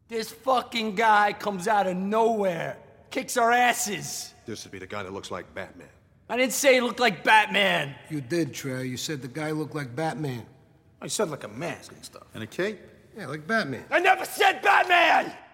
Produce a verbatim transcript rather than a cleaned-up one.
This fucking guy comes out of nowhere, kicks our asses. This would be the guy that looks like Batman. I didn't say he looked like Batman. You did, Trey. You said the guy looked like Batman. I said like a mask and stuff. And a cape? Yeah, like Batman. I never said Batman!